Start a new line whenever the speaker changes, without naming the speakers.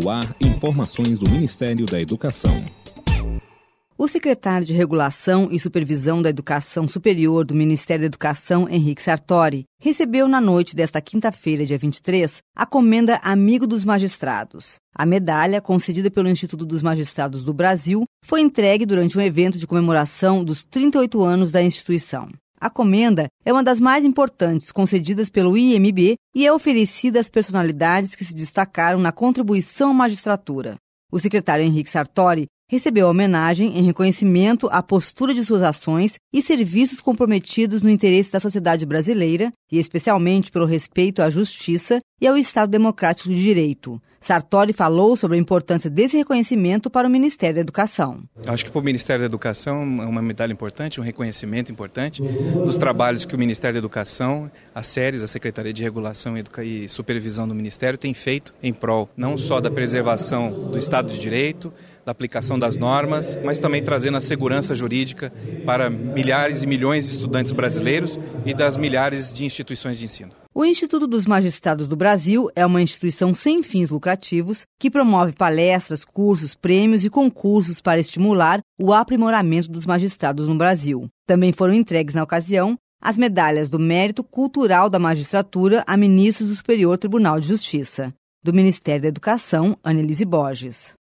No ar, informações do Ministério da Educação.
O secretário de Regulação e Supervisão da Educação Superior do Ministério da Educação, Henrique Sartori, recebeu na noite desta quinta-feira, dia 23, a Comenda Amigo dos Magistrados. A medalha, concedida pelo Instituto dos Magistrados do Brasil, foi entregue durante um evento de comemoração dos 38 anos da instituição. A comenda é uma das mais importantes concedidas pelo IMB e é oferecida às personalidades que se destacaram na contribuição à magistratura. O secretário Henrique Sartori recebeu a homenagem em reconhecimento à postura de suas ações e serviços comprometidos no interesse da sociedade brasileira e especialmente pelo respeito à justiça e ao Estado Democrático de Direito. Sartori falou sobre a importância desse reconhecimento para o Ministério da Educação.
Acho que para o Ministério da Educação é uma medalha importante, um reconhecimento importante dos trabalhos que o Ministério da Educação, as séries, a Secretaria de Regulação e Supervisão do Ministério tem feito em prol não só da preservação do Estado de Direito, da aplicação das normas, mas também trazendo a segurança jurídica para milhares e milhões de estudantes brasileiros e das milhares de instituições de ensino.
O Instituto dos Magistrados do Brasil é uma instituição sem fins lucrativos que promove palestras, cursos, prêmios e concursos para estimular o aprimoramento dos magistrados no Brasil. Também foram entregues na ocasião as medalhas do Mérito Cultural da Magistratura a ministros do Superior Tribunal de Justiça. Do Ministério da Educação, Annelise Borges.